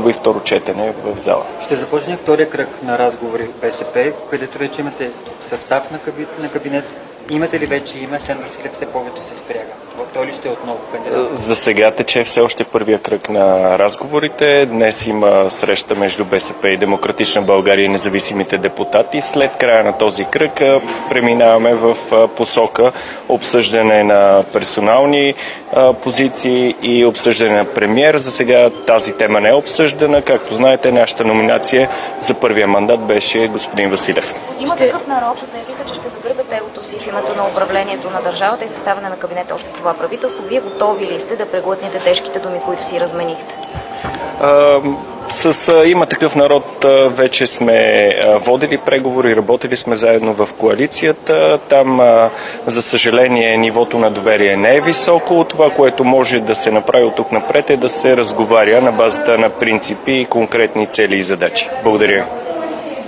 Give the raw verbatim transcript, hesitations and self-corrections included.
първо и второ четене в зала. Ще започне втория кръг на разговори в БСП, където вече имате състав на, каби... на кабинет. Имате ли вече име? Асен Василев все повече се спряга. Той ли ще е отново кандидат? За сега тече все още първия кръг на разговорите. Днес има среща между БСП и Демократична България и независимите депутати. След края на този кръг преминаваме в посока обсъждане на персонални позиции и обсъждане на премиер. За сега тази тема не е обсъждана. Както знаете, нашата номинация за първия мандат беше господин Василев. Има такъв народ, заявиха, че ще загърбят егото си в името на управлението на държавата и съставане на кабинет още в това правителство. Вие готови ли сте да преглътнете тежките думи, които си разменихте? А, с а, Има такъв народ а, вече сме а, водили преговори, работили сме заедно в коалицията. Там, а, за съжаление, нивото на доверие не е високо. Това, което може да се направи от тук напред, е да се разговаря на базата на принципи и конкретни цели и задачи. Благодаря.